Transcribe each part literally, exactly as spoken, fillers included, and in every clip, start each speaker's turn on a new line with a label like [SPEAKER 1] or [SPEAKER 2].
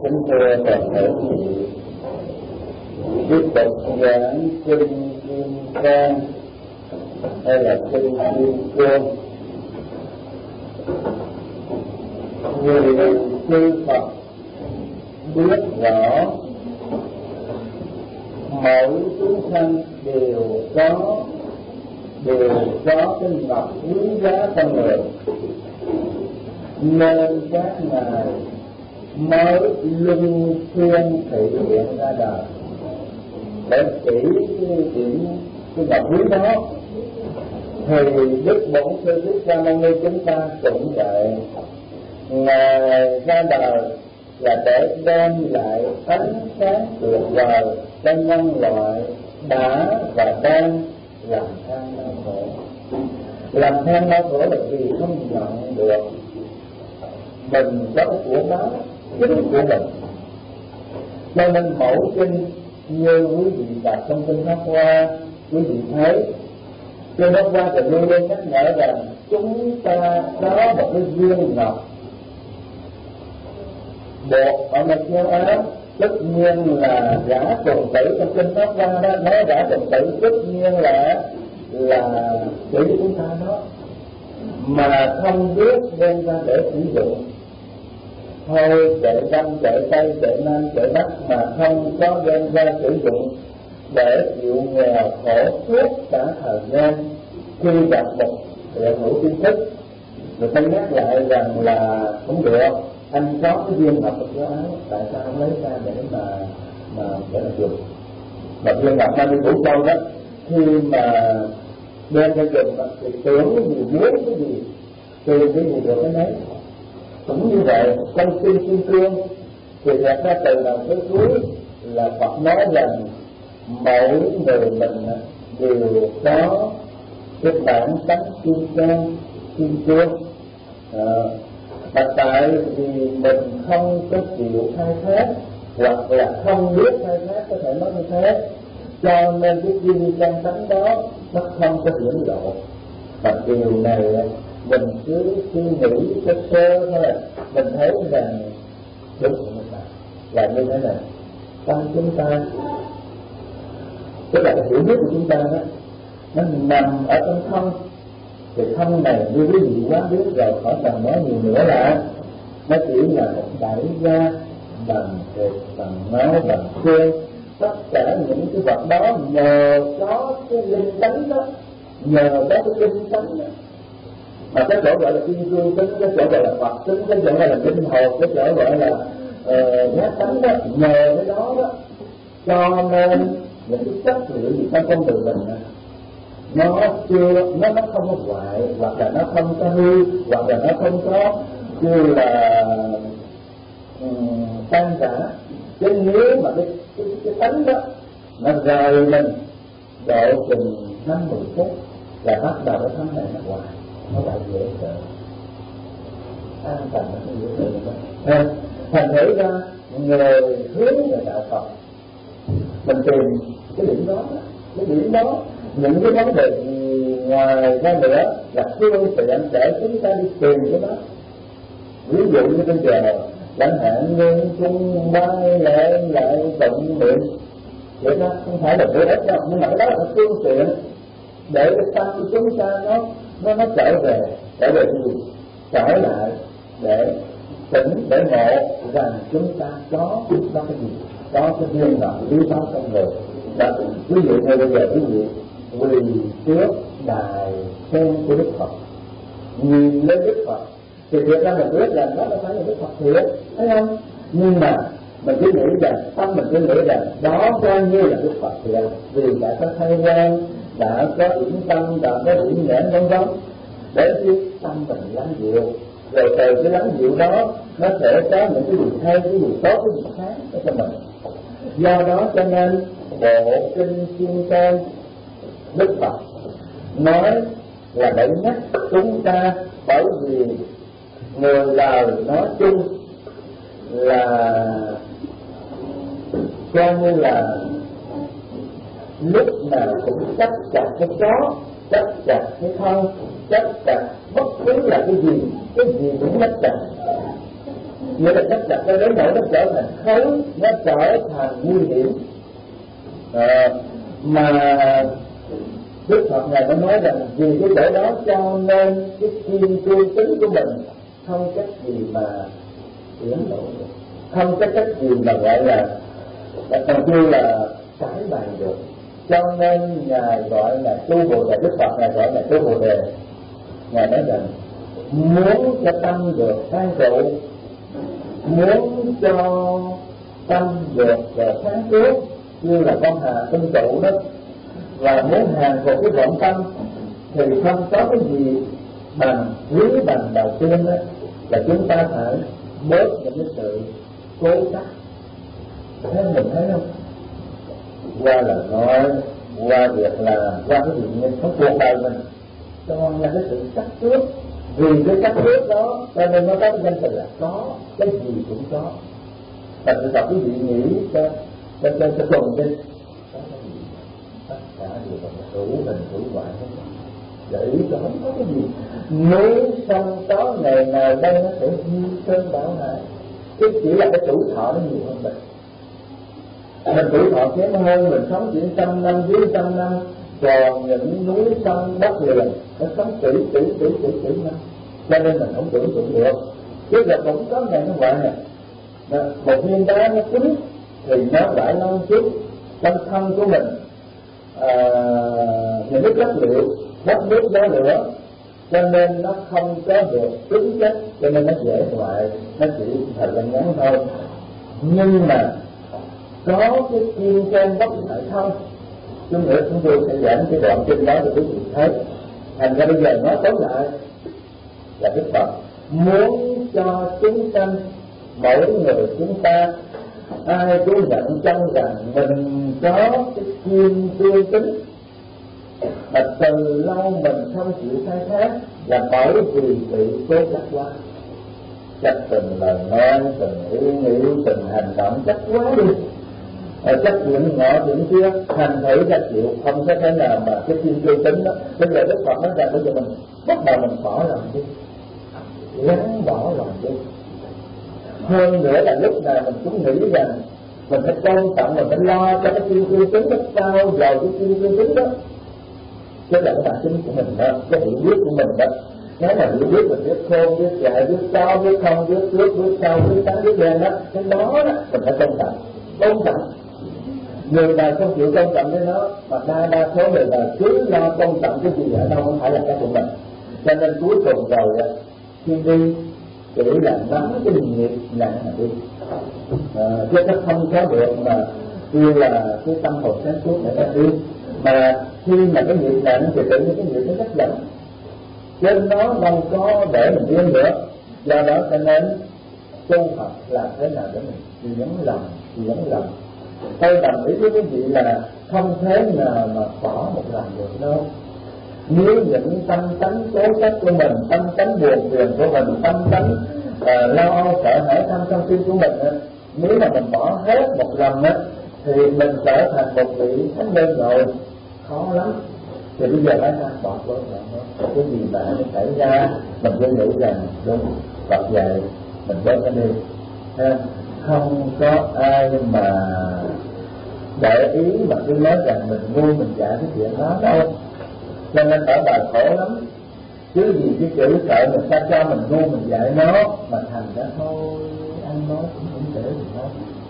[SPEAKER 1] Kính thưa toàn thể quý vị, tiếp tục giảng kinh Kim Cang hay là kinh Kim Cương. Người sư Phật biết rõ mỗi chúng sanh đều có đều có cái ngọc quý giá trong người, nên các ngài mới luân phiên thể hiện ra đời để chỉ cái điểm cái ngọc quý đó. Thì Đức Bổn Sư Thích Ca Mâu Ni chúng ta cũng vậy, ngài ra đời là để đem lại ánh sáng tuyệt vời cho nhân loại đã và đang làm than đau khổ. Làm than đau khổ là vì không nhận được mình có của báo chính của mình. Cho nên mẫu kinh như quý vị đọc trong kinh Pháp Hoa, quý vị thấy kinh Pháp Hoa thì luôn luôn nhắc nhở rằng chúng ta có một cái viên ngọc bột ở mặt châu Á. Tất nhiên là giả trùng tử trong kinh Pháp Hoa đó, nói giả trùng tử tất nhiên là là chỉ chúng ta đó, mà không biết đem ra để sử dụng. Thôi chạy đông, chạy tây, chạy nam, chạy bắc mà không có đem ra sử dụng để chịu nghèo khổ suốt cả thời gian. Khi gặp một đại hữu tri thức, người ta nhắc lại rằng là không được, anh có cái viên ngọc của áo, tại sao không lấy ra để mà mà để mà dùng? Mà viên ngọc mang đi Vũ Châu đó, khi mà đem ra dùng thì tưởng cái gì, muốn cái gì, tìm cái gì được cái nấy. Cũng như vậy, trong kinh Kim Cương thì thật ra từ đầu tới cuối là Phật nói rằng mỗi người mình đều có cái bản tánh kim cang, kim cương. À, và tại vì mình không có chịu khai thác hoặc là không biết khai thác, có thể nói như thế, cho nên cái kim cang tánh đó nó không có hiển lộ. Và điều này mình cứ suy nghĩ sơ sơ thôi, mình thấy rằng đúng là như thế này. Trong chúng ta, tức là cái hiểu biết của chúng ta đó, nó nằm ở trong thân. Thì thân này như quý vị quá biết rồi, khỏi cần nói nhiều nữa là nó chỉ là một đại gia bằng thịt, bằng máu, bằng xương. Tất cả những cái vật đó nhờ có cái linh tánh đó, nhờ có cái linh tánh đó, mà cái chỗ gọi là kim cương tính, cái chỗ gọi là Phật tính, cái chỗ gọi là linh hồn, cái chỗ gọi là giác uh, tánh đó, nhờ cái đó đó, cho nên những cái chất liệu gì trong con người mình đó, nó chưa, nó nó không có hoại, hoặc là nó không có hư, hoặc là nó không có như là um, tan rã. Chứ nếu mà cái cái, cái tánh đó nó rời mình độ chừng năm mười phút là bắt đầu cái tánh này nó hoại, nó lại dễ sợ, an toàn nó không dễ sợ. Thành thử ra người hướng về đạo Phật, mình tìm cái điểm đó, cái điểm đó, những cái vấn đề gì ngoài ra nữa là phương tiện để chúng ta đi tìm cái đó. Ví dụ như bây giờ chẳng hạn như cung bay lại lại tụng niệm, vậy đó không phải là bổ ích đâu, nhưng mà cái đó là phương tiện để cái tâm của chúng ta nó nó nó trở về, trở về gì, trở lại để tỉnh, để ngộ rằng chúng ta có có cái gì, có cái duyên ngọc lý báo trong người. Và ví dụ như bây giờ quý vị quỳ trước đài sen của Đức Phật, nhìn lên Đức Phật thì thiệt ra mình biết rằng đó là phải là Đức Phật thiệt, thấy không? Nhưng mà mình cứ nghĩ rằng, tâm mình cứ nghĩ rằng đó coi như là Đức Phật thiệt, vì đã có khai quang, đã có điểm tâm, đã có điểm nhãn vân vân, để khi tâm mình lắng dịu, rồi từ cái lắng dịu đó nó sẽ có những cái gì hay, cái gì tốt, cái gì khác cho mình. Do đó cho nên bộ kinh Kim Cang Đức Phật nói là để nhắc chúng ta, bởi vì người đời nói chung là coi như là lúc nào cũng chấp chặt cái có, chấp chặt cái thân, chấp chặt bất cứ là cái gì, cái gì cũng chấp chặt. nghĩa là chấp chặt cái đến nỗi nó trở thành xấu, nó trở thành nguy hiểm. À, mà Đức Phật Ngài có nói rằng vì cái chỗ đó cho nên cái kim cương tính của mình không cách gì mà tiến lộ được, không có cách gì mà gọi là còn chưa là cải bài được. Cho nên Ngài gọi là tu Bồ Đề, Đức Phật Ngài gọi là tu Bồ Đề. Ngài nói rằng muốn cho tâm được an trụ, muốn cho tâm được sáng suốt như là con hà tinh trụ đó, và muốn hàng phục cái vọng tâm thì không có cái gì bằng quý bằng đầu tiên đó là chúng ta phải bớt những cái sự cố chấp. Thế mình thấy không? Qua lời nói, qua việc làm, qua cái việc nhìn trong cuộc đời mình, toàn là cái sự chấp trước. Vì cái chấp trước đó cho nên nó có cái danh từ là có, cái gì cũng có. Thật sự đọc quý vị nghĩ cho cho cho cho tuần đi, tất cả đều là đủ hình đủ loại hết, để ý cho không có cái gì. Nếu sông có ngày nào đây nó sẽ như sơn bão hải, cái chỉ là cái tuổi thọ nó nhiều hơn mình. Mình tuổi thọ kém hơn, mình sống chỉ trăm năm dưới trăm năm, còn những núi sông đất liền nó sống tỷ tỷ tỷ tỷ tỷ năm, cho nên mình không tưởng tượng được. Chứ là cũng có ngày nó hoại nè, một viên đá nó cứng thì nó lại lâu chút. Trong thân của mình à, những cái chất liệu đất nước gió lửa, cho nên nó không có được cứng chất, cho nên nó dễ hoại, nó chỉ thời gian ngắn thôi. Nhưng mà có cái kim trên bất lại không, chúng nữa chúng tôi sẽ giảng cái đoạn kinh đó để quý vị thấy. Thành ra bây giờ nói tóm lại là Đức Phật muốn cho chúng sanh, mỗi người chúng ta ai cũng nhận chân rằng mình có cái kim cương tính, mà từ lâu mình không chịu khai thác là bởi vì bị cố chấp quá, chấp từng lời nói, từng ý nghĩ, từng hành động chấp quá đi, chấp chuyện ngọ chuyện kia, thành thử ra chịu không có thể nào mà cái kim cương tính đó. Bây giờ Đức Phật nói rằng bây giờ mình bắt đầu mình bỏ lòng đi, gắn bỏ lòng đi. Hơn nữa là lúc nào mình cũng nghĩ rằng mình phải tôn trọng, mình phải lo cho cái kim cương tính nó cao vào cái kim cương tính đó. Chứ là cái bản tính của mình đó, cái hiểu biết của mình đó. Nếu mà hiểu biết mình biết khôn, biết dạy, biết cao, biết không, biết trước, biết sau, biết trắng, biết đen đó, cái đó đó mình phải tôn trọng, tôn trọng. Người nào không chịu tôn trọng với nó, mà đa đa số người nào cứ lo tôn trọng cái gì ở đâu không phải là cái của mình. Cho nên cuối cùng rồi khi đi chỉ là nắm cái nghiệp nặng mà đi, à, chứ nó không có được mà kêu là cái tâm hồn sáng suốt để ta đi. Mà khi mà cái nghiệp nặng thì tự nhiên cái nghiệp nó rất dẫn, chứ nó đâu có để mình yên nữa. Do đó cho nên tu học làm thế nào để mình chỉ nhấn lòng, chỉ nhấn lòng. Tôi đồng ý với quý vị là không thế nào mà bỏ một lần được đâu. Nếu những tâm tánh cố chấp của mình, tâm tánh buồn phiền của mình, tâm tánh uh, lo âu sợ hãi tham sân si của mình, nếu mà mình bỏ hết một lần á, thì mình trở thành một vị thánh nhân rồi, khó lắm. Thì bây giờ phải ra bỏ bớt lại, cái gì mà nó xảy ra mình cứ nghĩ rằng đúng Phật dạy mình bớt cái đi. Không có ai mà để ý mà cứ nói rằng mình ngu mình dạy cái chuyện đó đâu. Cho nên ở bài khổ lắm, chứ gì cái chữ sợ người ta cho mình ngu mình dạy nó, mà thành ra thôi ăn nói cũng không để gì nói.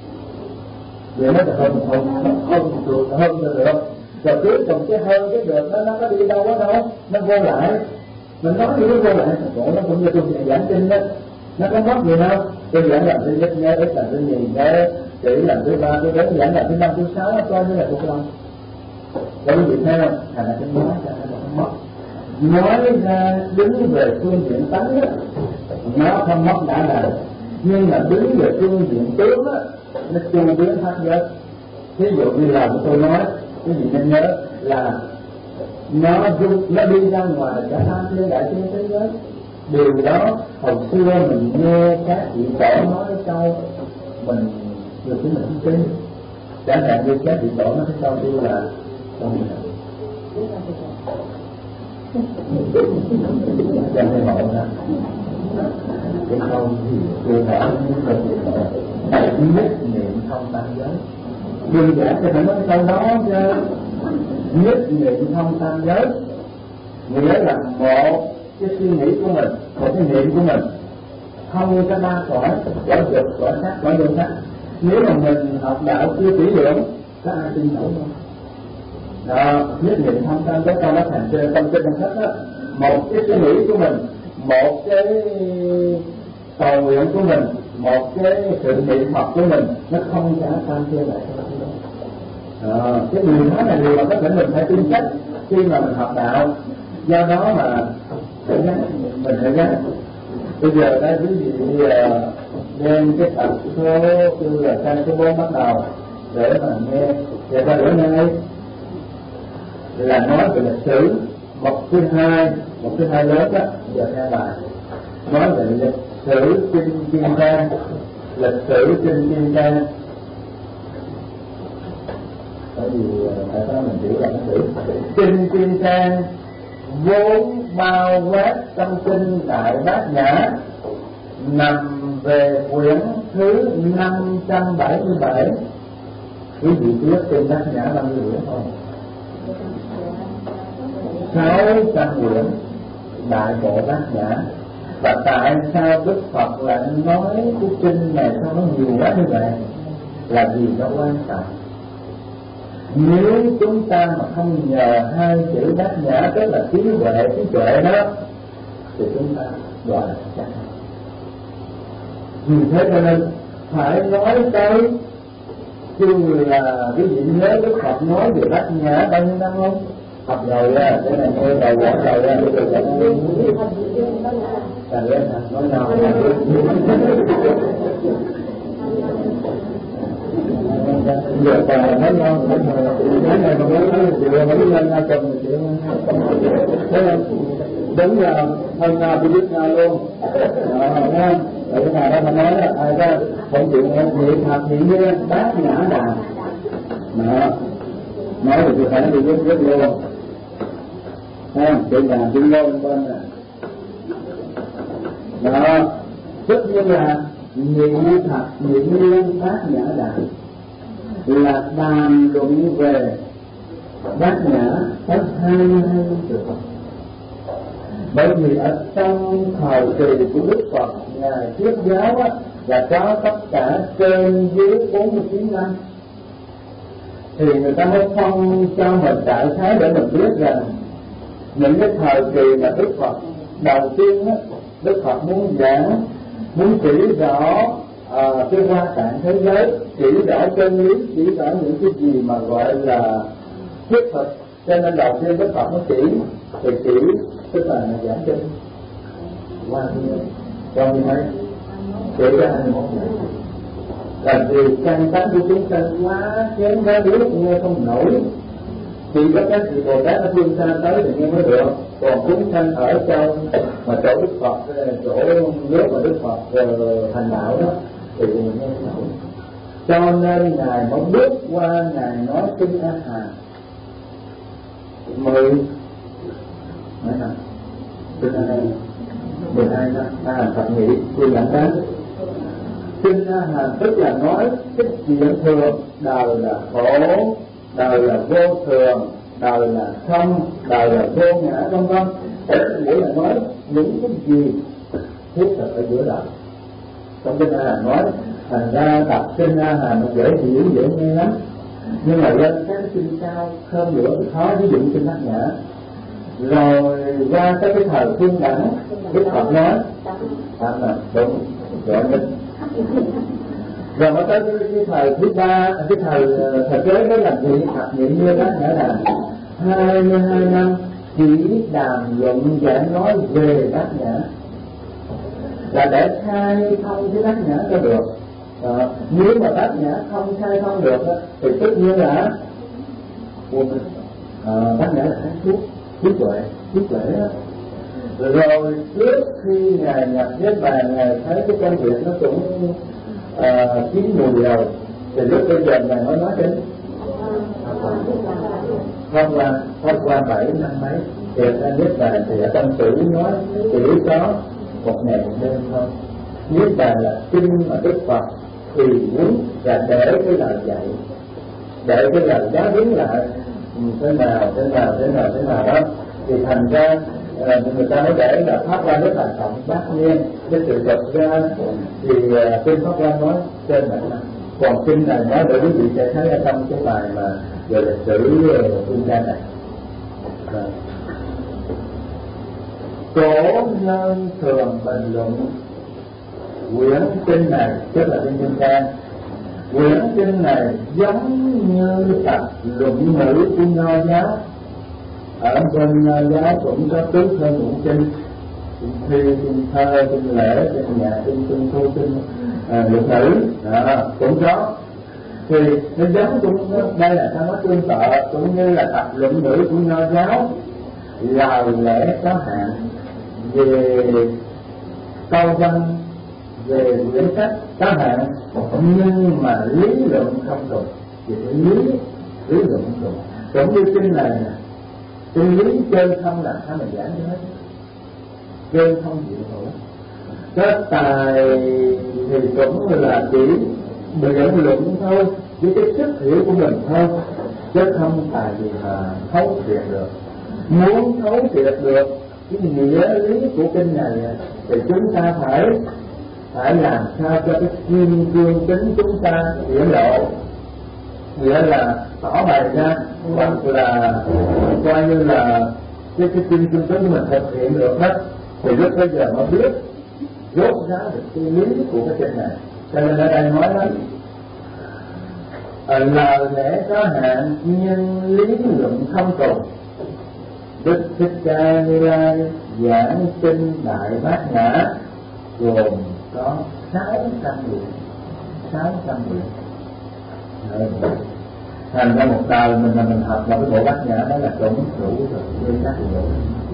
[SPEAKER 1] Vậy nó là hơn hơn hơn được hơn được không? Rồi cuối cùng cái hơn cái được nó nó có đi đâu đó đâu, nó vô lại. Mình nói gì nó vô lại, còn nó cũng như tôi giảng kinh đó, nó có mất gì đâu. Tôi giảng làm thứ nhất nhớ, ít làm thứ nhì nhớ, chỉ làm thứ ba, thứ bốn, giảng làm thứ năm, thứ sáu, nó coi như là thuộc lòng. Bởi vì sao? Thành là cái nói ra nó không mất. Nói ra đứng về phương diện tánh đó, nó không mất đã đời. Nhưng mà đứng về phương diện tướng đó, nó chu biến phát giới. Ví dụ như là tôi nói, cái gì nên nhớ là nó dung, nó đi ra ngoài cả tham thiên đại thiên thế giới. Điều đó hồi xưa mình nghe các vị tổ nói cái câu, mình được cái mình không tin. Chẳng hạn như các vị tổ nói cái câu yêu là không gì nào chẳng thể mộ ra cái câu gì tôi hỏi những câu gì nhất niệm không tam giới. Đơn giản thì phải nói câu đó chứ. Nhất niệm không tam giới nghĩa là một cái suy nghĩ của mình, một cái niệm của mình không có ba cõi, cõi dục, cõi sắc, cõi vô sắc. Nếu mà mình học đạo chưa kỹ lưỡng, có ai tin nổi không? Đó, nhất niệm không tam giới câu đó thành trên tâm kinh trong sách đó. Một cái suy nghĩ của mình, một cái cầu nguyện của mình, một cái sự niệm Phật của mình, nó không trả tam chia lại cho nó. À, cái điều đó là điều mà có thể mình phải tin chắc khi mà mình học đạo. Do đó mà phải gắng, mình phải gắng. Bây giờ đây quý vị đem cái tập số tư là trang số bốn bắt đầu để mà nghe. Và ta bữa nay là nói về lịch sử một thứ hai, một thứ hai lớn đó. Giờ nghe bài nói về lịch sử Kinh Kim Cang, lịch sử Kinh Kim Cang. Bởi vì tại sao mình chỉ là nó sử Kinh Kim Cang vốn bao quát trong kinh Đại Bát Nhã, nằm về quyển thứ năm trăm bảy mươi bảy. Quý vị biết kinh Bát Nhã bao nhiêu quyển không? sáu trăm quyển Đại Bộ Bát Nhã. Và tại sao Đức Phật lại nói cái kinh này sao nó nhiều quá như vậy? Là vì nó quan trọng. Nếu chúng ta mà không nhờ hai chữ Bát Nhã, tức là trí huệ, trí tuệ đó, thì chúng ta gọi là chắc. Vì thế cho nên phải nói tới, chứ là quý vị nhớ Đức Phật nói về Bát Nhã bao nhiêu năm không? Học rồi á, cái này nghe đầu quả rồi á, bây giờ là là lên nói nào giờ còn nói ngon, nói này mà nói nói chuyện nói lên ra chồng chuyện thế là đúng là hôm nào tôi biết nhau luôn. Đó, ở cái nào đó mà nói là ai ra không chịu niệm học niệm như Bát Nhã Đàm. Đó, nói thì phải nói được rất luôn. Ha, chuyện là chuyện luôn bên này. Đó, tất nhiên là niệm thật niệm liên Bát Nhã Đàm là đàm luận về Bát Nhã có hai mươi hai trường. Bởi vì ở trong thời kỳ của Đức Phật ngài thuyết giáo á, là có tất cả trên dưới bốn mươi chín năm, thì người ta mới phân cho mình đại khái để mình biết rằng những cái thời kỳ mà Đức Phật đầu tiên á, Đức Phật muốn giảng, muốn chỉ rõ à, cái hoa tạng thế giới, chỉ rõ chân lý, chỉ rõ những cái gì mà gọi là thiết thực. Cho nên đầu tiên Đức Phật nó chỉ thì chỉ tức là giảng kinh qua như qua như mấy chỉ ra hai mươi mốt ngày. Là vì căn tánh của chúng ta quá kém quá yếu, nghe không nổi. Chỉ có các vị Bồ Tát ở phương xa tới thì nghe mới được. Còn chúng sanh ở trong mà chỗ Đức Phật, chỗ nước mà Đức Phật thành đạo đó thì mình nghe không nổi. Cho nên ngài mới bước qua ngài nói kinh A Hàm mười mấy năm, kinh A Hàm mười hai năm, A Hàm Phật nghĩ tôi giảng đáng. Kinh A Hàm tức là nói cái chuyện thường, đời là khổ, đời là vô thường, đời là không, đời là vô ngã, vân vân. Nghĩa là nói những cái gì thiết thực ở giữa đời. Trong kinh A Hàm nói, thành ra đọc kinh A Hàm dễ hiểu, dễ nghe lắm. Nhưng mà lên các kinh cao hơn nữa thì khó, ví dụ kinh Bát Nhã. Rồi qua tới cái thời Phương Đẳng, Đức Phật nói à, đúng, gọi minh. Rồi mới tới cái, cái thời thứ ba, cái thời thời kế đó là niệm thập niệm như Bát Nhã Đàm. Hai mươi hai năm chỉ đàm luận giảng nói về Bát Nhã, là để khai thông cái Bát Nhã cho được. À, nếu mà Bát Nhã không khai thông được đó, thì tất nhiên là à, Bát Nhã là sáng suốt, trí tuệ, trí tuệ đó. Rồi trước khi ngài nhập Niết Bàn, ngài thấy cái công việc nó cũng à, chín mùi rồi, thì lúc bây giờ ngài mới nói đến không qua không qua bảy năm mấy thì ra Niết Bàn. Thì ở trong sử nói chỉ có một ngày một đêm thôi. Nếu mà là kinh mà Đức Phật thì muốn là để cái lời dạy, để cái lời giáo huấn lại thế nào thế nào thế nào thế nào đó, thì thành ra người ta mới để là Pháp Hoa rất là trọng bát niên. Cái sự thật ra thì kinh Pháp Hoa nói trên này, còn kinh này nói để quý vị sẽ thấy ở trong cái bài mà về lịch sử phương Tây này. Cổ nhân thường bình luận quyển kinh này, tức là kinh Kim Cang, quyển kinh này giống như tập luận ngữ của Nho giáo. Ở bên Nho giáo cũng có tứ thơ ngũ kinh, kinh thi, kinh thơ, kinh lễ, kinh nhạc, kinh kinh thu, kinh luận ngữ, đó, cũng có. Thì nó giống cũng đây là sao nó tương tự, cũng như là tập luận ngữ của Nho giáo, lời lẽ có hạn, về câu văn, về quyển sách có hạn, nhưng mà lý luận không trùng. Vì cái lý lý luận không trùng. Cũng như kinh này nè, kinh lý chơi không làm sao mình giảng cho hết, chơi không chịu nổi. Cái tài thì cũng là chỉ biện luận thôi, với cái sức hiểu của mình thôi, chứ không tài gì mà thấu triệt được. Muốn thấu triệt được cái nghĩa lý của kinh này thì chúng ta phải phải làm sao cho cái kim cương tính chúng ta hiển lộ, nghĩa là tỏ bày ra, hoặc là coi như là cái cái kim cương tính của mình thực hiện được hết, thì lúc bây giờ mới biết rốt ra được cái lý của cái kinh này. Cho nên ở đây nói đó, lời lẽ có hạn nhưng lý luận không trùng. Đức Thích Ca Như Lai giảng kinh Đại Bát Nhã gồm có sáu trăm nguyện, sáu trăm nguyện. Thành ra một đời mình là mình học vào cái bộ Bát Nhã đó là cũng đủ rồi, với các nguyện.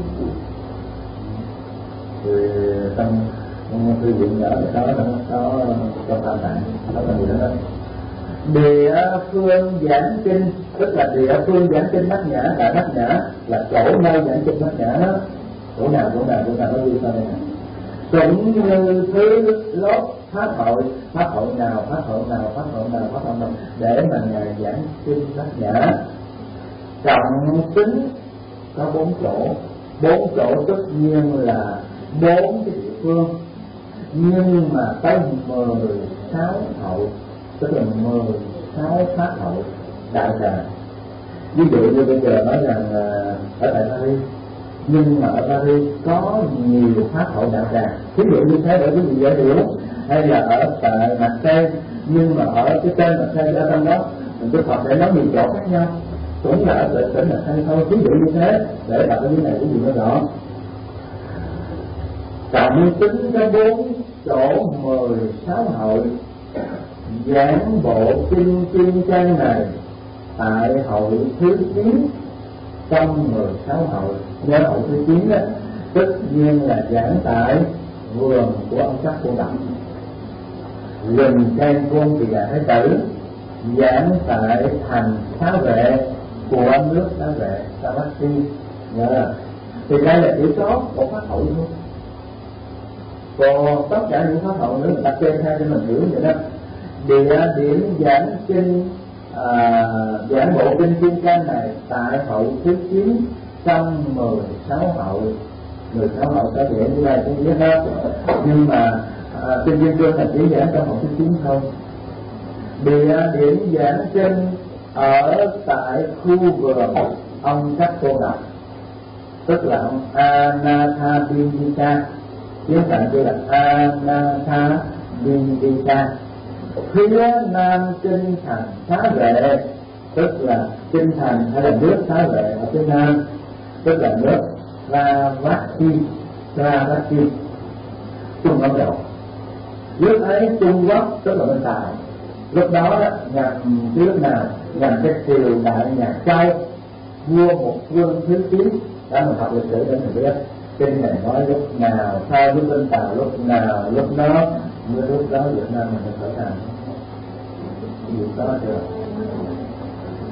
[SPEAKER 1] Thì trong thư viện nhỏ đó đó có có tam tạng, đó là gì đó. Địa phương giảng kinh, tức là địa phương giảng kinh Bát Nhã, Đại Bát Nhã là chỗ nơi giảng kinh Bát Nhã đó, chỗ nào chỗ nào chỗ nào nó đi sao đây này. Cũng như thứ lót pháp hội, pháp hội nào pháp hội nào pháp hội nào pháp hội nào để mà ngài giảng kinh Bát Nhã. Trọng tính có bốn chỗ, bốn chỗ tất nhiên là bốn cái địa phương, nhưng mà tới mười sáu hội, tức là mười sáu pháp hội đại trà. Ví dụ như bây giờ nói rằng ở tại Paris, nhưng mà ở Paris có nhiều pháp hội đại trà. Ví dụ như thế để quý vị dễ hiểu. Hay là ở tại Marseille, nhưng mà ở cái tên Marseille ở trong đó mình cứ Phật để nói nhiều chỗ khác nhau, cũng là ở tại tỉnh Marseille thôi. Ví dụ như thế để đọc cái này quý vị nó rõ. Trọng tính có bốn chỗ mười sáu hội. Giảng bộ kinh Kim Cang này tại hội thứ chín trong mười sáu hội. Nhớ hội thứ chín đó, tất nhiên là giảng tại vườn của ông Sắc Cô Đậm, rừng cây Côn Tỳ Đà Thái Tử, giảng tại thành Xá Vệ của nước Xá Vệ Savatthi. Nhớ thì đây là chỉ có một pháp hội thôi, còn tất cả những pháp hội nữa người ta kê theo cho mình hiểu vậy đó. Địa điểm giảng kinh à, giảng bộ kinh Kim Cang này tại hội thứ chín trong mười sáu hội. Mười sáu hội có vẻ như là cũng biết hết, nhưng mà à, kinh Kim Cang là chỉ giảng trong hội thứ chín thôi. Địa điểm giảng kinh ở tại khu vườn ông Sắc Cô Độc, tức là ông Anathapindika, tiếng Phạn kia là Anathapindika. Phía nam kinh thành Xá Vệ, tức là kinh thành hay là nước Xá Vệ ở phía nam, tức là nước Savatthi, Savatthi, Trung Ấn Độ. Lúc ấy Trung Quốc tức là bên Tài, lúc đó đó nhằm cái lúc nào nhằm cái triều đại nhà Châu vua một vương thứ chín. Đã mình học lịch sử để mình biết kinh này nói lúc nào sau lúc bên Tàu, lúc nào lúc đó mới lúc đó Việt Nam mình phải làm gì đó chưa.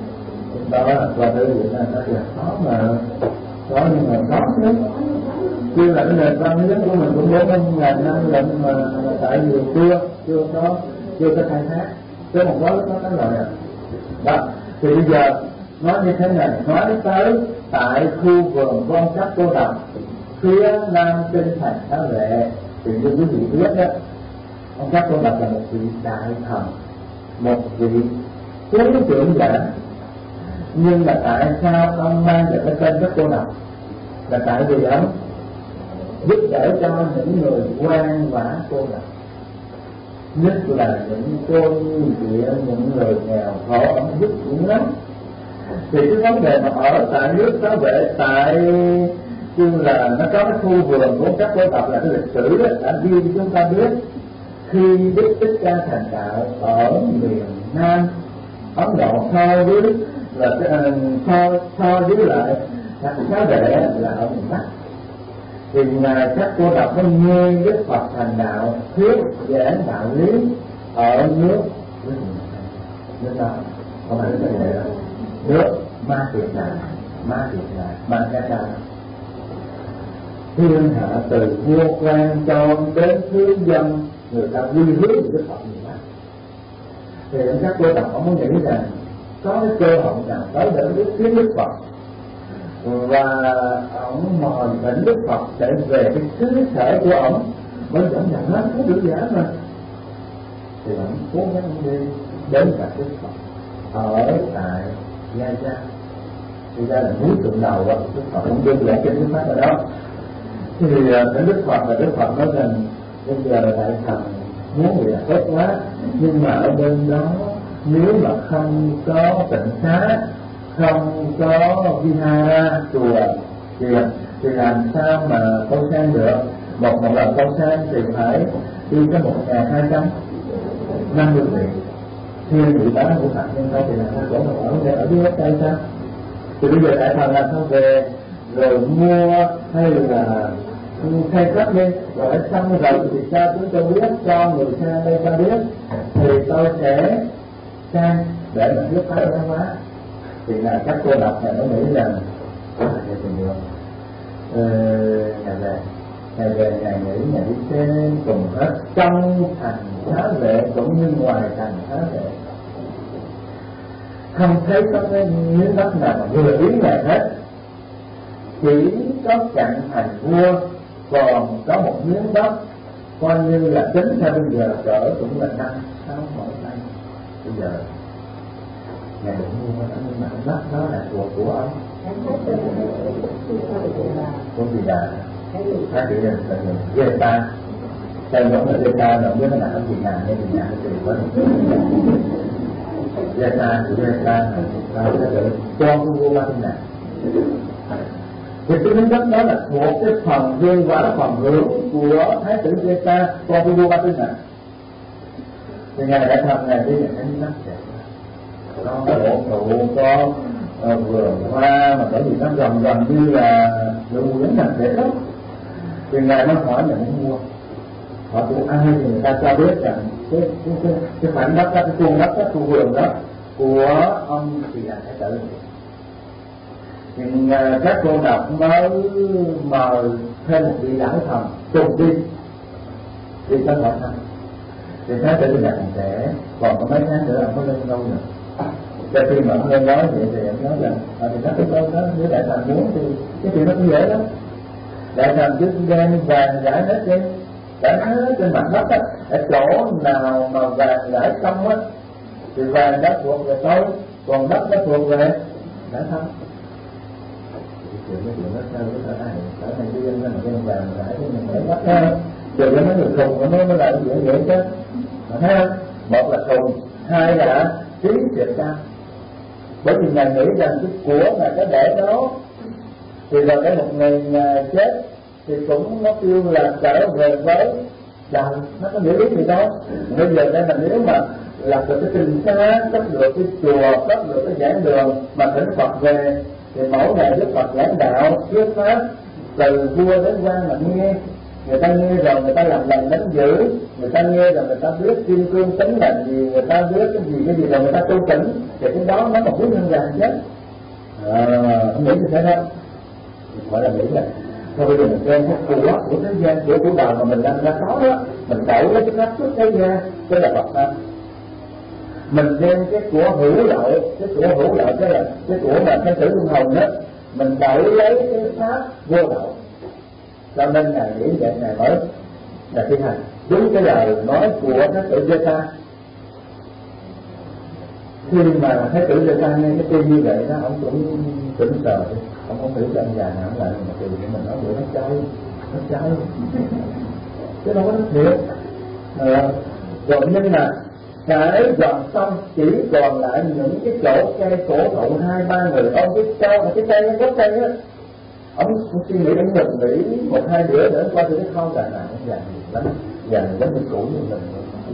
[SPEAKER 1] Lúc đó là qua tới Việt Nam nó là khó mà có, nhưng mà có chứ Tuy là cái nền văn nhất của mình cũng bốn năm ngàn năm lận mà, mà tại vì chưa chưa có chưa có khai thác, chứ không có lúc đó cái loại à. Đó, thì bây giờ nói như thế này, nói tới tại khu vườn Con Trắc Cô Độc phía nam kinh thành Xá Vệ, thì như quý vị biết đó, Con Trắc Cô Độc là một vị đại thần, một vị cứu trưởng giả. Nhưng mà tại sao ông mang được cái tên Trắc Cô Độc? Là tại vì ông giúp đỡ cho những người quan vã cô độc, nhất là những cô nhi địa, những người nghèo khổ, ông giúp cũng lắm. Thì cái vấn đề mà ở tại nước Xá Vệ, tại như là nó có cái khu vườn của các cô độc, là cái lịch sử đó đã ghi cho chúng ta biết khi Đức Thích Ca thành đạo ở miền Nam Ấn Độ, so với là so so với lại các Xá Vệ là ở miền Bắc, thì ngài các cô độc mới nghe Đức Phật thành đạo thuyết giảng đạo lý ở nước nước đó, không phải nước này đâu, nước Ma Kiệt Đà, Ma Kiệt Đà, Ma Kiệt Đà. Thiên hạ từ vua quan cho đến thứ dân, người ta quy hướng Đức Phật nhiều lắm. Thì các cô độc ông mới nghĩ rằng có cái cơ hội nào tới để biết thuyết Đức Phật, và ông mời thỉnh Đức Phật để về cái xứ sở của ông, mới dẫn dắt lắm có được giả mà. Thì ông cố gắng đi đến gặp Đức Phật ở tại Gia Gia. Thì ra là núi thượng đầu đó, Đức Phật cũng đưa lại trên Đức Pháp ở đó. Thì đến Đức Phật và Đức Phật nói rằng bây giờ đại thần muốn gì là tốt quá, nhưng mà ở bên đó nếu mà không có tịnh xá, không có vihara chùa thì, thì làm sao mà câu sang được. Một một lần câu sang thì phải đi có một ngàn hai trăm năm mươi vị thiên vị bán của Phật, nhưng thôi thì làm sao chỗ mà ở ở dưới đất đây sao? Thì bây giờ đại thần làm sao về rồi mua hay là khai thác đi, rồi xong rồi thì cho chúng tôi biết, cho người sang đây ta biết, thì tôi sẽ sang để mà giúp phát văn hóa. Thì là các cô độc này nó nghĩ rằng có thể tình được ngày về ngày về ngày nghỉ, ngày đi xem cùng hết trong thành Xá Vệ cũng như ngoài thành Xá Vệ, không thấy có cái miếng đất nào mà vừa ý này hết. Chỉ có cạnh thành vua còn có một miếng đất coi như là tính ra bây giờ cỡ cũng là năm sáu mẫu tay. Bây giờ ngài định mua nó, nhưng mà đất đó là thuộc của ông của gì là các chị đình là người ghê ta, tên giống là ghê ta, mà không biết nó là ông gì nhà hay gì nhà thì có ghê ta thì ghê ta là nó được con của vua Ba Tư Nạn. Thì cái miếng đất đó là thuộc cái phần vương quả, phần hưởng của Thái tử ghê ta, con của vua Ba Tư Nạn. Thì ngài đại thần này đi nhận cái miếng đất đẹp, có cổ thụ, có uh, vườn hoa, mà có gì nó gần gần như là đồ nguyễn thành đẹp lắm. Thì ngài mới hỏi là muốn mua, hỏi của ai thì người ta cho biết rằng cái cái cái, cái khoảnh đất đó, cái khu đất đó, khu vườn đó của ông thì là Thái tử. Thì uh, các cô độc mới mời thêm một vị lão thần cùng đi đi tới hỏi thăm. Thì Thái tử là còn trẻ, còn có mấy tháng nữa ông mới lên đâu nữa. Cho khi mà ông lên nói vậy thì ông nói rằng à, thì các cái con đó nếu đại thần muốn thì cái chuyện nó cũng dễ lắm. Đại thần cứ đem vàng rải hết đi, rải hết trên mặt đất á, ở chỗ nào mà vàng rải xong á thì vàng đó thuộc về tôi, còn đất đó thuộc về đại thần. Chuyện cái chuyện đó sao với ở này, ở này cứ dân nó là đem vàng rải thì mình phải bắt theo. Rồi cho mấy người khùng nó mới lại dễ dễ chứ. Mà thấy không? Một là khùng, hai là trí tuyệt cao. Bởi vì ngài nghĩ rằng cái của ngài có để đó, thì rồi cái một ngày ngài chết thì cũng nó kêu là trở về với trời, nó có nghĩa lý gì đâu. Bây giờ đây là nếu mà lập được cái tình xa, cấp được cái chùa, cấp được cái giảng đường mà thỉnh Phật về, thì mỗi ngày Đức Phật giảng đạo thuyết pháp từ vua đến quan mà nghe, người ta nghe rồi người ta làm lành đánh dữ, người ta nghe rồi người ta biết kim cương tính là gì, người ta biết cái gì cái gì rồi người ta tu tỉnh, thì cái đó nó một quý nhân vàng chứ. À, không nghĩ thì thế đâu, gọi là nghĩ là Thôi bây giờ mình đem cái của của thế gian, của của đời mà mình làm ra có đó, mình đẩy lấy cái pháp xuất thế gian, tức là Phật pháp. Mình đem cái của hữu lợi, cái của hữu lợi cái là cái của mà Thái tử Luân Hồi đó, mình đẩy lấy cái pháp vô lậu. Cho nên Ngài nghĩ vậy, Ngài mới là thi hành đúng cái lời nói của Thái tử Veta. Khi mà Thái tử Veta nghe cái tin như vậy đó, ông cũng tỉnh sờ đi, ông không hiểu cho anh già nào lại mà từ mình nói bữa nó chơi, nó chơi, chứ đâu có nói thiệt. À, rồi nhưng mà cái dọn xong chỉ còn lại những cái chỗ cây cổ thụ hai ba người ôm cái cao mà cái cây nó gốc cây á, ông suy nghĩ đến mình nghĩ một hai bữa nữa qua từ cái kho gà nào cũng già nhiều lắm, già giống như cũ như mình.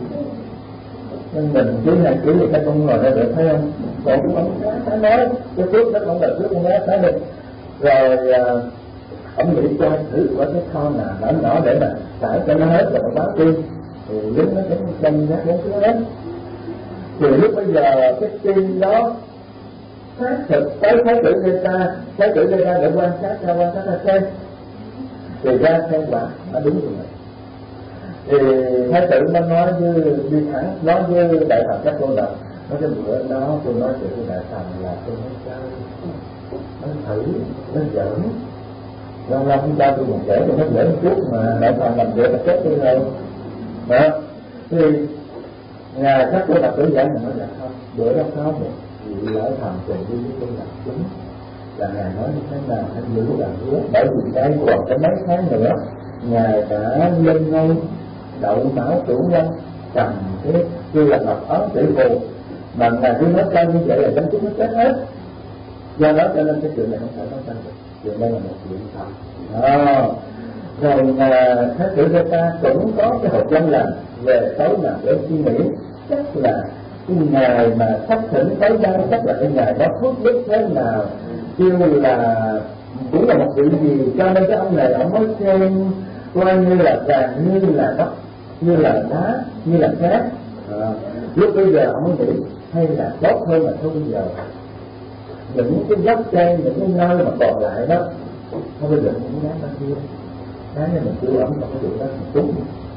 [SPEAKER 1] Nhưng mình cứ này cứ thì cái con ngồi ra được thấy không? Còn cũng không phải nói cái phước nó không là phước không nói thấy được. Rồi ông nghĩ cho thử có cái kho nào nhỏ nhỏ để mà xài cho nó hết rồi báo tin thì lính nó sẽ canh giác bốn thứ hết. Thì lúc bây giờ cái tin đó xác thực tới Thái tử Lê Ta, Thái tử Lê Ta để quan sát ra quan sát ra xem thì ra xem quả nó đúng rồi. Thì Thái tử nó nói với đi thẳng nói với đại thần các cô đọc, nói cái bữa đó tôi nói chuyện với đại thần là tôi nói chơi, nói thử, nói giỡn. Lâu lâu chúng ta tôi còn kể cho nó dễ một chút mà đại thần làm việc là chết đi rồi. Đó. Thì ngài các cô đọc tử giảng nói là không, bữa đó có một vị lão thần cùng đi với tôi đọc chúng là ngài nói như thế nào hãy giữ lời hứa, bởi vì đây còn cái mấy tháng nữa ngài đã lên ngôi đậu mão chủ nhân cầm cái kêu là ngọc ấn tỷ phù mà ngài cứ nói cao như vậy là dân chúng nó chết hết. Do đó cho nên cái chuyện này không phải nói sao được, chuyện đây là một chuyện thật. À, rồi Thái tử Lê Ta cũng có cái hộp lâm lành về tối nào để suy nghĩ chắc là cái ngày mà sắp thỉnh tới đây chắc là cái ngày đó phước đức thế nào, kêu là cũng là một chuyện gì, cho nên cái ông này ông mới xem coi như là vàng như là đất, như là đá, như là cát. À, lúc bây giờ ông mới nghĩ hay là tốt hơn là thôi bây giờ những cái gốc cây, những cái nơi mà còn lại đó thôi bây giờ những cái đá kia đá này mình chưa ẩm còn cái chuyện đó mình trúng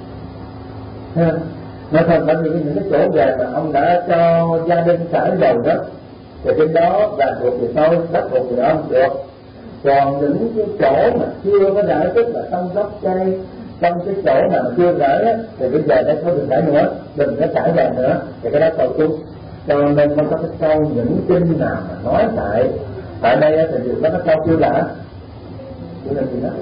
[SPEAKER 1] ha. Nói thật bởi vì những cái chỗ vàng mà ông đã cho gia đình trải rồi đó thì trên đó vàng thuộc thì thôi, đất thuộc thì ông được. Còn những cái chỗ mà chưa có rải, tức là trong gốc cây, trong cái chỗ nào mà chưa rải á thì bây giờ đây không được rải nữa, đừng có trải vàng nữa thì cái đó cầu chung. Cho nên nó có cái câu những kinh nào mà nói tại tại đây thì điều đó nó câu chưa đã chứ là gì đó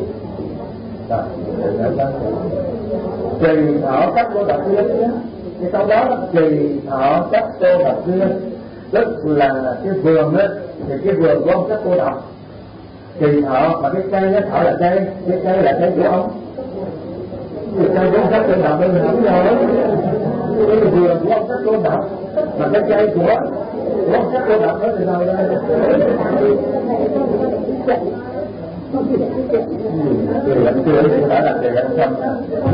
[SPEAKER 1] trì thọ các cô độc viên. Cái câu đó trì thọ các cô độc viên tức là cái vườn á, thì cái vườn của ông các cô độc trì thọ mà cái cây nó thọ là cây, cái cây là cây của ông, cái cây của ông các cô độc bên không rồi cái vườn của ông các cô độc mà cái cây của của ông các cô độc đó thì đâu đây thì vẫn chưa cũng đã là về ăn xong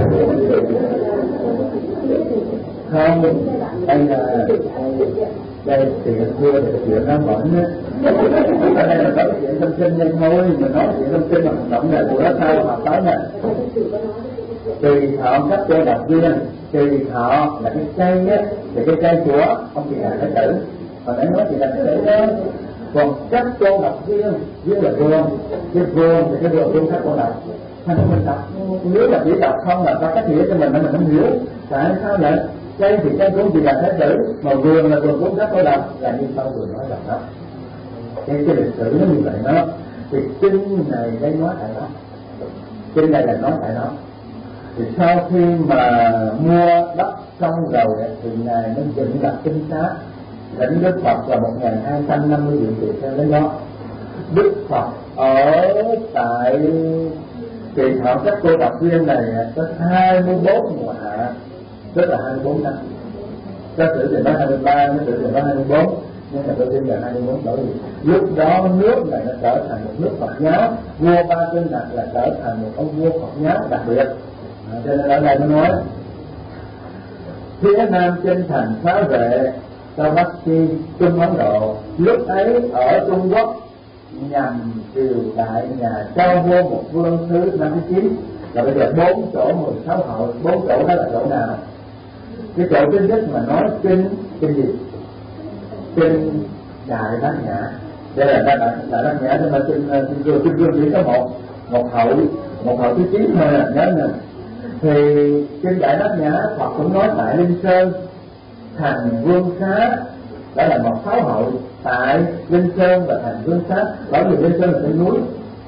[SPEAKER 1] không đây là đây chuyện xưa thì cái chuyện nó vẫn ở đây là có cái chuyện tâm sinh nên thôi mình nói chuyện tâm sinh mà hành động này của nó sao mà tới nè. Tùy thọ các cô độc viên, tùy thọ là cái cây á thì cái cây của ông chị là Thái tử mà nãy nói chị là Thái tử đó. Còn các cô độc viên viên là vườn, cái vườn thì cái vườn luôn các cô độc thành mình đọc nếu mà chỉ đọc không là ta cách nghĩa cho mình mình không hiểu tại sao lại cây thì cây cũng chỉ là Thái tử mà vườn là vườn cũng các cô độc là như sau vừa nói là đó. Cái cái lịch sử nó như vậy đó thì kinh này đây nói tại đó, kinh này là nói tại đó. Thì sau khi mà mua đất xong rồi thì ngài mới dựng lập kinh xá lãnh Đức Phật là một nghìn hai trăm năm mươi triệu tiền theo đến đó. Đức Phật ở tại kỳ thọ các cô độc viên này có hai mươi bốn mùa hạ, tức là hai mươi bốn năm. Có sử thì nói hai mươi ba, có sử thì nói hai mươi bốn, nhưng mà tôi tin là hai mươi bốn bởi vì lúc đó nước này nó trở thành một nước Phật giáo, vua Ba Tư Nặc là trở thành một ông vua Phật giáo đặc biệt. À, cho nên ở đây nó nói phía nam trên thành Phá Vệ Savatthi Trung Ấn Độ, lúc ấy ở Trung Quốc nhằm triều đại nhà cho vua một vương thứ năm thứ chín. Rồi bây giờ bốn chỗ mười sáu hậu, bốn chỗ đó là chỗ nào? Cái chỗ thứ nhất mà nói kinh kinh gì? Kinh Đại Bát Nhã. Đây là Đại Đại Bát Nhã, nhưng mà kinh kinh kinh kinh kinh chỉ có một một hậu một hậu thứ chín thôi là nhớ nè. Thì kinh Đại Bát Nhã Phật cũng nói tại Linh Sơn thành Vương Xá, đó là một sáu hậu tại Linh Sơn và thành Vương Xá. Bởi vì Linh Sơn là trên núi,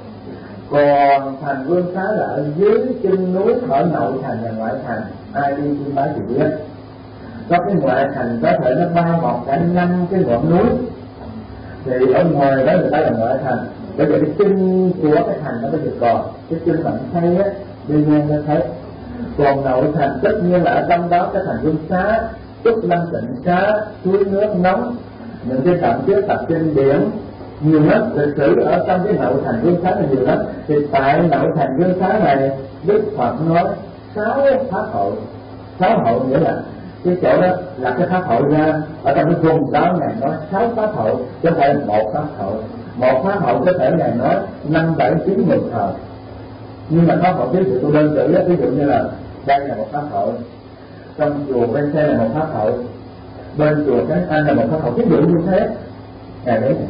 [SPEAKER 1] còn thành Vương Xá là ở dưới chân núi, ở nội thành và ngoại thành. Ai đi chiêm bái thì biết, có cái ngoại thành có thể nó bao bọc cả năm cái ngọn núi, thì ở ngoài đó người ta là ngoại thành. Bởi vì cái chân của cái thành nó bây giờ còn cái chân bạn xây á, đi ngang ra thấy. Còn nội thành tất nhiên là ở trong đó cái thành Vương Xá, Trúc Lâm Tịnh Xá, suối nước nóng, những cái tập chứa tập trên biển nhiều lắm. Lịch sử ở trong cái nội thành Vương Xá là nhiều lắm. Thì tại nội thành Vương Xá này Đức Phật nói sáu pháp hội. Sáu hội nghĩa là cái chỗ đó là cái pháp hội ra, ở trong cái vùng đó Ngài nói sáu pháp hội, chứ không phải một pháp hội. Một pháp hội có thể Ngài nói năm bảy chín mười thời, nhưng mà pháp hội ví dụ tôi đơn cử, ví dụ như là đây là một pháp hội, trong chùa bên xe là một pháp hội, bên chùa Khánh An là một pháp hội, ví dụ như thế. Ngài đấy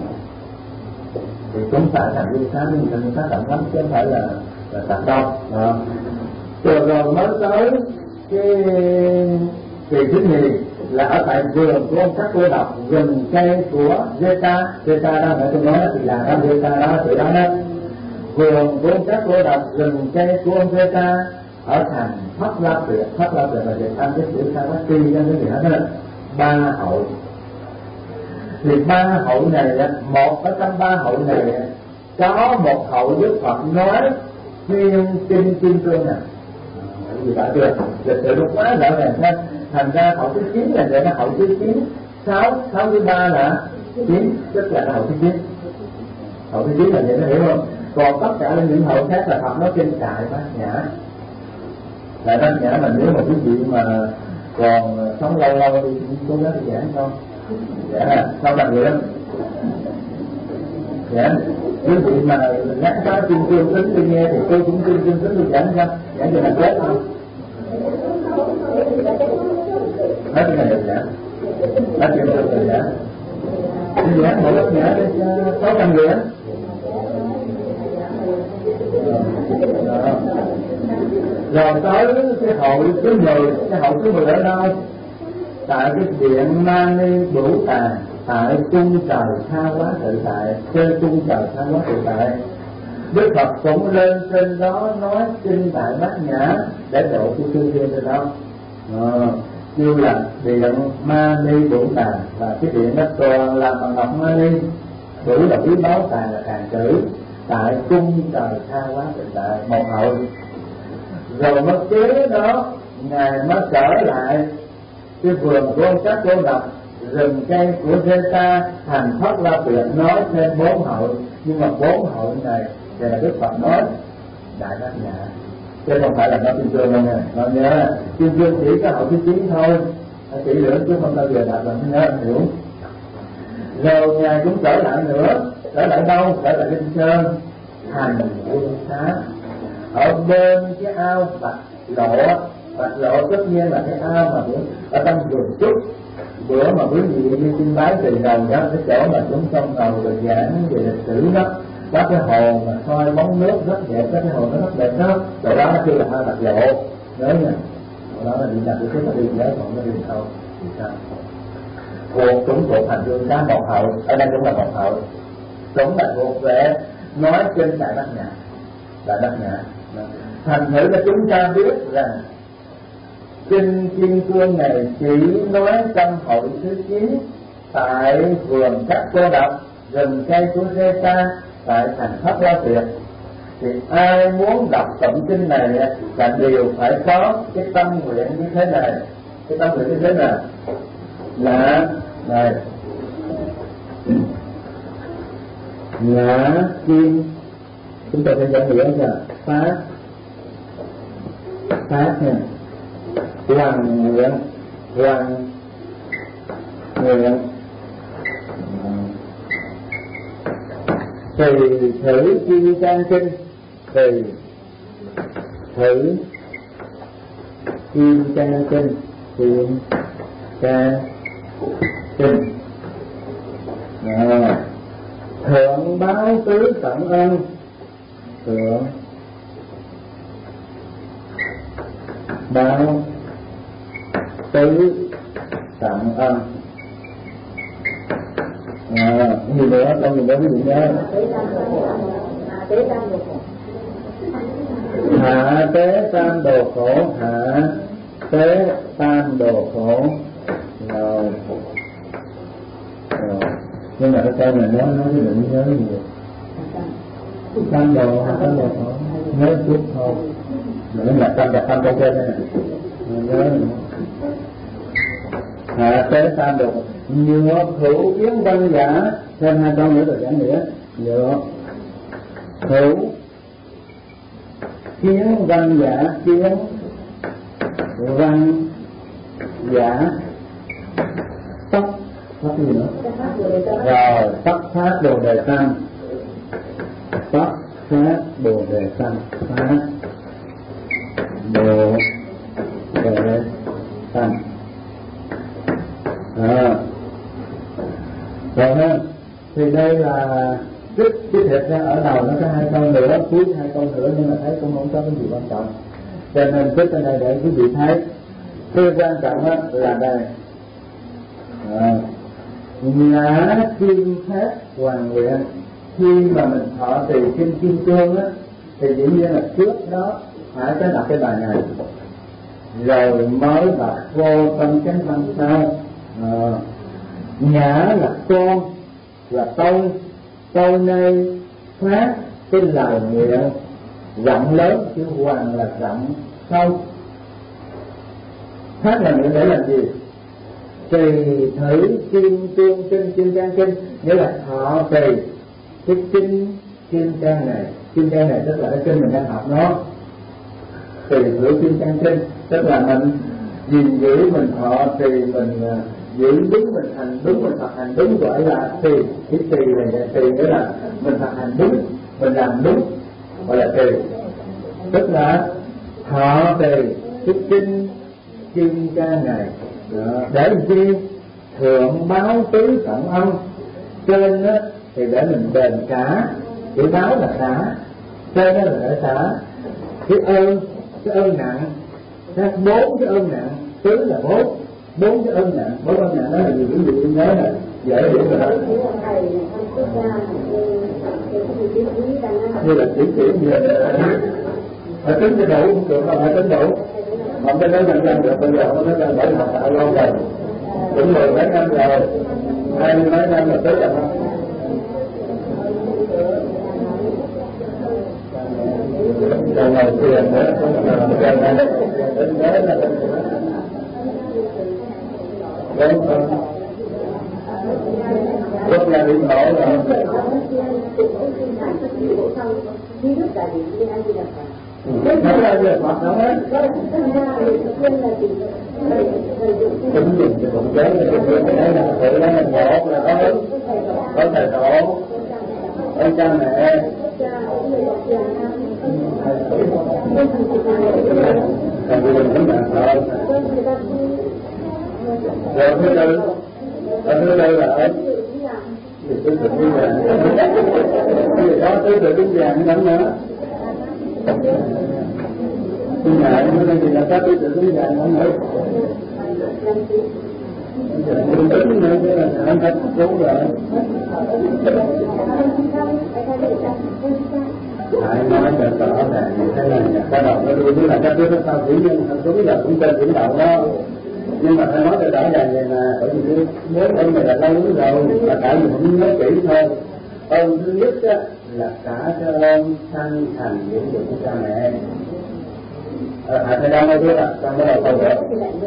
[SPEAKER 1] thì chúng ta thành Vương Xá, nhưng thành Vương Xá tạm lắm chứ không phải là là tạm đâu. Rồi rồi mới tới cái kỳ thứ nhì là ở tại vườn của ông các cô độc rừng cây của Zeta. Zeta đó phải tôi nói thì là đó, Zeta đó thì đó đó. Vườn của ông các cô độc rừng cây của ông Zeta ở thành Pháp La Tuyệt. Pháp La Tuyệt là Việt Nam cái chữ sao Ti cho cái gì hết đó. Ba hậu. Thì ba hậu này, một ở trong ba hậu này có một hậu Đức Phật nói chuyên kinh kim cương nè. Gì đã được, lịch sử nó quá rõ ràng ha. Thành ra hậu thứ chín là vậy, nó hậu thứ chín, sáu sáu thứ ba là chín, tức là hậu thứ chín. Hậu thứ chín là vậy, nó hiểu không? Còn tất cả những hậu khác là Phật nói trên Đại Bát Nhã. Đại Bát Nhã mà nếu mà quý vị mà còn sống lâu lâu thì cố gắng thì giảng không? Dạ, sao làm vậy đó? Dạ, quý vị mà nhắc tới kim cương tính đi nghe thì tôi cũng kim cương tính đi giảng không? Giảng cho là chết không? Hết cái này được nhá, hết kim cương rồi nhá. Đi giảng một lớp nhã để sáu trăm người á. Rồi tới cái hội thứ mười, cái hội thứ mười ở đâu? Tại cái điện Mani Bửu Tà, tại cung trời tha hóa tự tại, trên cung trời tha hóa tự tại. Đức Phật cũng lên trên đó nói kinh Đại Bát Nhã để độ của cư viên trên đó. À, kêu là điện Mani Bửu Tà, và cái điện đó toàn làm bằng ngọc Mani. Bửu là quý báu, Tà là tàn trữ. Tại cung trời tha hóa tự tại, một hậu. Rồi mới kế đó Ngài mới trở lại cái vườn của ông các cô độc rừng cây của Zeta thành Pháp La Tuyệt, nói thêm bốn hậu. Nhưng mà bốn hậu này thì là Đức Phật nói Đại Bát Nhã, chứ không phải là nói kim cương đâu nha. Nó nhớ kim cương chỉ có hậu thứ chín thôi, chỉ lưỡng chứ không bao giờ đạt được, nhớ hiểu. Rồi Ngài cũng trở lại nữa, trở lại đâu? Trở lại Linh Sơn thành Vương Xá, ở bên cái ao Bạch Lộ. Bạch Lộ tất nhiên là cái ao mà ở trong vườn trúc. Bữa mà quý vị đi xin bái từ đầu đó, cái chỗ mà chúng trong đầu được giảng về lịch sử đó, có cái hồ mà soi bóng nước rất đẹp, có cái hồ nó rất đẹp đó. Chỗ đó nó kêu là ao Bạch Lộ, nhớ nha. Chỗ đó là đi làm cái thứ mà đi nhớ, còn nó đi không thì sao? Thuộc cũng thuộc thành Vương Xá một hậu, ở đây cũng là một hậu, cũng là thuộc về nói trên Đại Bát Nhã. Đại Bát Nhã thành thử là chúng ta biết rằng kinh kim cương này chỉ nói trong hội thứ chín tại vườn các cô độc rừng cây của Zeta tại thành Pháp La Tuyệt. Thì ai muốn đọc tụng kinh này là đều phải có cái tâm nguyện như thế này. Cái tâm nguyện như thế nào? Là này, ngã kim, chúng ta phải giải nghĩa là pháp pháp nha, hoàn nguyện, hoàn nguyện thì thử kim cang kinh, thì thử kim cang kinh, kim cang kinh. À, thượng báo tứ tận ân, thượng báo tứ tận ân. À, gì nữa, con gì nữa, cái gì nữa? Hạ tế tam đồ khổ, hạ tế tam đồ khổ. Rồi, rồi. Nhưng mà cái câu này nó nói cái định nhớ nhiều. Tam đồ, tam đồ khổ, nhớ chút thôi. Để đặt tâm, đặt tâm trên đây nè. Nhớ nữa. Hạ tế tam đồ khổ. Nhựa hữu kiến văn giả, thêm hai câu nữa rồi giảng nghĩa. Nhựa hữu kiến văn giả, kiến văn giả tất tất gì nữa? Rồi tất phát bồ đề tâm, tất phát bồ đề tâm, phát bồ đề tâm. À, rồi ha, thì đây là trích cái thiệt ra ở đầu nó có hai câu nữa, cuối hai câu nữa, nhưng mà thấy cũng không có cái gì quan trọng, cho nên trích ở đây để quý vị thấy. Cái quan trọng là đây, à, ngã kim thép hoàn nguyện. Khi mà mình thọ trì kinh kim cương á, thì dĩ nhiên là trước đó phải có đọc cái bài này, rồi mới đọc vô tâm chánh văn sau. À, ngã là con, là tôi, tôi nay phát cái lời nguyện rộng lớn, chứ hoàng là rộng sâu. Phát là nguyện để làm gì? Trì thử kim cương kinh, kim cang kinh, nghĩa là thọ trì cái kinh kim cang này. Kim cang này tức là cái kinh mình đang học nó. Trì thử kim cang kinh tức là mình gìn giữ, mình thọ trì, mình giữ đúng, mình hành đúng, mình thực hành đúng, gọi là trì. Cái trì này, trì nghĩa là mình thực hành đúng, mình làm đúng, gọi là trì. Tức là thọ trì cái kinh kim cang này. Đó, để làm chi? Thượng báo tứ tận ân. Trên á thì để mình đền trả, chữ báo là trả, trên đó là để trả cái ơn, cái ơn nặng. Các bốn cái ơn nặng, tứ là bốn, bốn cái ơn nặng. Bốn ơn nặng đó là gì? Quý vị nhớ này, dễ hiểu rồi đó. Như là chỉ chỉ như phải tính cho đủ cũng được, không phải tính đủ. Mà cái nói nhân dân được bây giờ nó nói là bảy học tại lâu rồi, cũng mười mấy năm rồi, hai mươi mấy năm là tới rồi. Còn đầu tiền nữa, không là cái này, đến đấy là đúng không? Rất là bị khổ rồi. Nó là việc hoạt động ấy. Cũng dùng cho cũng chế cho cái việc này là tự nó mình một là có hứng, có thầy tổ, có cha mẹ. Còn vì mình cũng là thôi. Rồi thứ tư, rồi thứ tư là ơn. Thì tư tưởng đi vàng. Thì đó tư tưởng đi vàng lắm nữa. Khi ngại nó đây thì là các tư tưởng đi vàng lắm nữa. Mình tính nữa chứ là anh thật đúng rồi. Hãy nói cho rõ ràng như thế này, bắt đầu nó đưa là các thứ nó sao chỉ nhưng thật đúng là cũng trên chuyển động đó. Nhưng mà phải nói cho rõ ràng vậy nè, bởi vì nếu ơn này là lâu lắm rồi, là tại vì không nhớ kỹ thôi. Ơn thứ nhất á, là cả cho ơn sanh thành dưỡng dục của cha mẹ. À, thầy đang nói biết à, trong cái đầu câu nữa.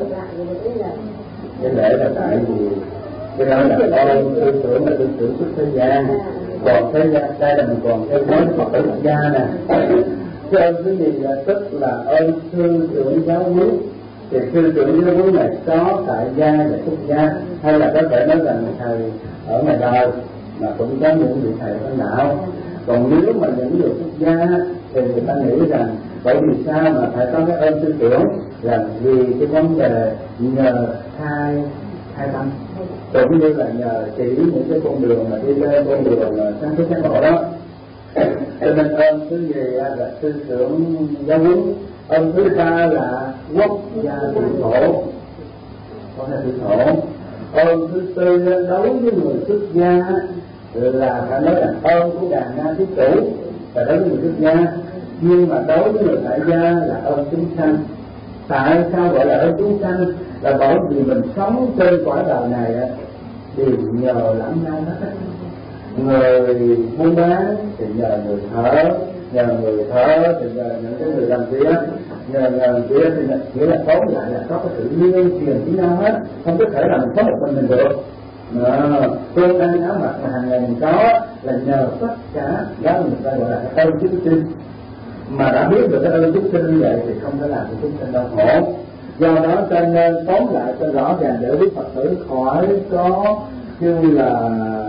[SPEAKER 1] Cái lễ là tại vì cái đó là ơn tư tưởng là tư tưởng xuất thế gian. Còn thế gian, đây là mình còn thêm nói Phật tử Phật gia nè. Cái ơn thứ gì là tức là ơn sư trưởng giáo huấn. Thì sư trưởng giáo huấn này có tại gia và xuất gia, hay là có thể nói rằng thầy ở ngoài đời mà cũng có những vị thầy ở đạo. Còn nếu mà những người xuất gia thì người ta nghĩ rằng bởi vì sao mà phải có cái ơn tư tưởng, là vì cái vấn đề nhờ hai hai tâm, cũng như là nhờ chỉ những cái con đường mà đi lên con đường mà sáng suốt sáng ngộ đó. Cho nên ơn thứ nhì là tư tưởng giáo huấn, ơn thứ ba là quốc gia trị thổ, có là trị thổ. Ơn thứ tư đối với người xuất gia là phải nói là ơn của đàn na thí chủ và đối với người xuất gia, nhưng mà đối với người tại gia là ơn chúng sanh. Tại sao gọi là ơn chúng sanh? Là bởi vì mình sống trên cõi đời này đều nhờ lẫn nhau hết. Người buôn bán thì nhờ người thợ, nhờ người thợ thì nhờ những cái người làm việc, nhờ nhờ làm việc thì nghĩa là tóm lại là có cái sự liên truyền với nhau hết, không có thể là mình có một mình mình được. Cơm ăn áo mặc mà hàng ngày mình có là nhờ tất cả, đó người ta gọi là ơn chúng sinh. Mà đã biết được cái ơn chúng sinh như vậy thì không thể làm cho chúng sinh đau khổ. Do đó cho nên tóm lại cho rõ ràng để biết Phật tử khỏi có như là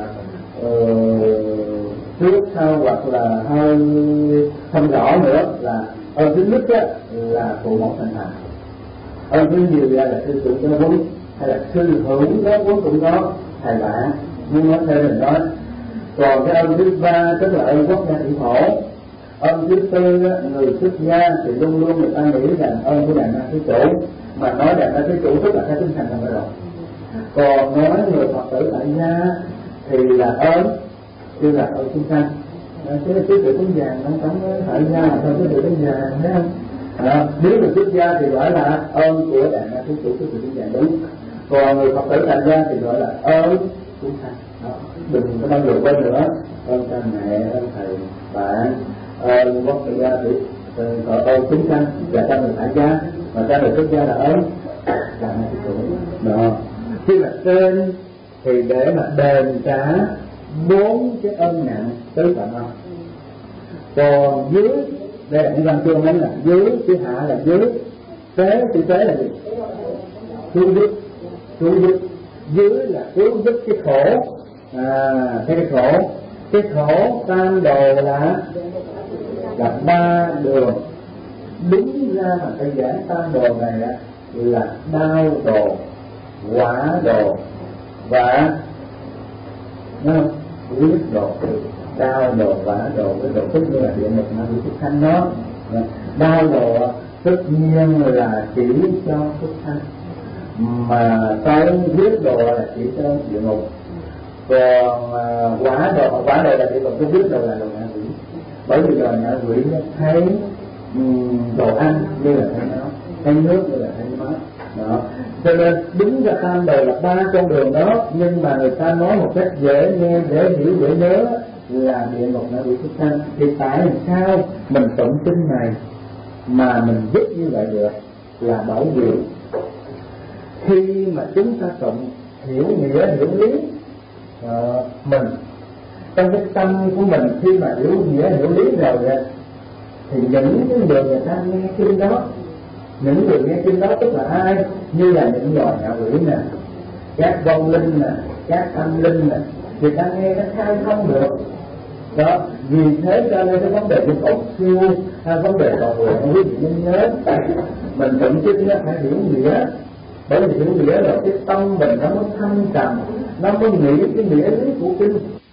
[SPEAKER 1] trước uh, sau hoặc là hơi không rõ nữa, là ơn thứ nhất á, là phụ mẫu thành thành, ơn thứ nhiều là sư trưởng giáo huấn hay là sư hữu giáo huấn cũng có, thầy bạn nhưng nói theo mình nói. Còn cái ơn thứ ba tức là ơn quốc gia thị thổ. Ơn thứ tư người xuất gia thì luôn luôn người ta nghĩ rằng ơn của đàn na thí chủ, mà nói đàn na thí chủ tức là cái tinh thần rồi. Còn nói người Phật tử tại gia thì là ơn, như là ơn chúng sanh. Cái cái sự cúng dường nó sống với tại gia là thôi cái sự cúng dường thấy không? À, nếu người xuất gia thì gọi là ơn của đàn na thí chủ, cái sự cúng dường đúng. Còn người Phật tử tại gia thì gọi là ơn chúng sanh. Đừng có bao giờ quên nữa, ơn cha mẹ, ơn thầy bạn, ơn quốc gia thì gọi ơn chúng sanh và cha người tại gia, mà cha người xuất gia là ơn đàn na thí chủ. Đó. Khi mà trên thì để mà đền trả bốn cái ân nặng tới Phật ông. Còn dưới đây là những văn chương ấy, là dưới chữ hạ là dưới, tế chữ tế là gì? Cứu giúp, cứu giúp. Dưới là cứu giúp cái khổ, à cái khổ, cái khổ tam đồ là là ba đường. Đúng ra mà phải giảng tam đồ này là đau đồ, quả đồ và quyết đồ. Đau đồ, quả đồ, cái đồ tức như là địa ngục mà bị xuất sanh đó. Đau đồ tất nhiên là chỉ cho xuất sanh, mà cái quyết đồ là chỉ cho địa ngục. Còn quả đồ, quả đồ là địa ngục, cái quyết đồ là đồ ngạ quỷ. Bởi vì đồ ngạ quỷ nó thấy đồ ăn như là thấy nó, thấy nước như là thấy máu. Đó. Cho nên đúng ra tam đồ là ba con đường đó, nhưng mà người ta nói một cách dễ nghe, dễ hiểu, dễ nhớ là địa ngục nó bị xuất sanh. Thì tại sao mình tụng kinh này mà mình viết như vậy được? Là bởi vì khi mà chúng ta tụng hiểu nghĩa, hiểu lý uh, mình trong cái tâm của mình, khi mà hiểu nghĩa, hiểu lý rồi thì những cái người người ta nghe kinh đó, những người nghe kinh đó tức là ai? Như là những loài ngạ quỷ nè, các vong linh nè, các âm linh nè, người ta nghe nó khai không được. Đó, vì thế cho nên cái vấn đề của cầu siêu hay vấn đề cầu nguyện, quý vị nên nhớ mình tụng kinh nó phải hiểu nghĩa. Bởi vì hiểu nghĩa rồi cái tâm mình nó mới thâm trầm, nó mới nghĩ cái nghĩa lý của kinh.